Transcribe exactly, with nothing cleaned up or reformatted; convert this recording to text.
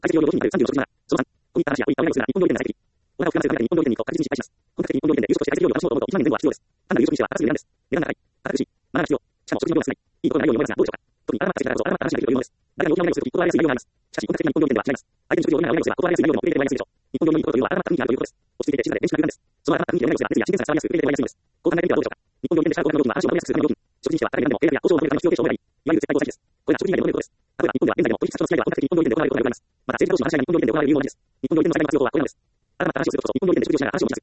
解析用料品になるさんじゅうろく品。そのさん、コミッターなしやコミッターをするな日本料理店の再設計。オーダーを含ませるために日本料理店に行くと確実に失敗します。本格的に日本料理店で優勝して解析料理を楽しもうと思うといちまんえん前後は必要です。単なる優勝にしては高すぎる値段です。値段が高い。堅苦しい。マナーが必要。しかも食事の量が少ない。いいところがないように思いますが、どうでしょうか。特に改まった設計からこそ改まった話ができるようです。誰が大きなお願いをするとき断りやすい内容があります。しかし本格的な日本料理店では違います。相手に食事をどんなお願いをすれば断りやすい内容も入れてもらいやすいでしょう。日本料理に行くことというのは改まった雰囲気があるということです。落ち着いて静かで電子な空間です。その改まった雰囲気でお願いをすれば熱意や新鮮さが伝わりやすく受け入れてもらいやすいのです。こう考えてみてはどうでしょうか。日本料理店で使う高額な料金は話を守りやすくするための料金。食事にしては誰が何でも計画や交渉を守るための必要継承を選び、いわゆる絶対交際費です。これが食事以外で求めることです。例えば日本では現在でも取引先との付き合いは本格的に日本料理店で行われることがよくあります。また政治同士の話し合いが日本料理店で行われる理由も同じです。日本料理店の最大の活用法はこれらです。改まった話をすることこそ日本料理店で食事をしながら話をしやすいです。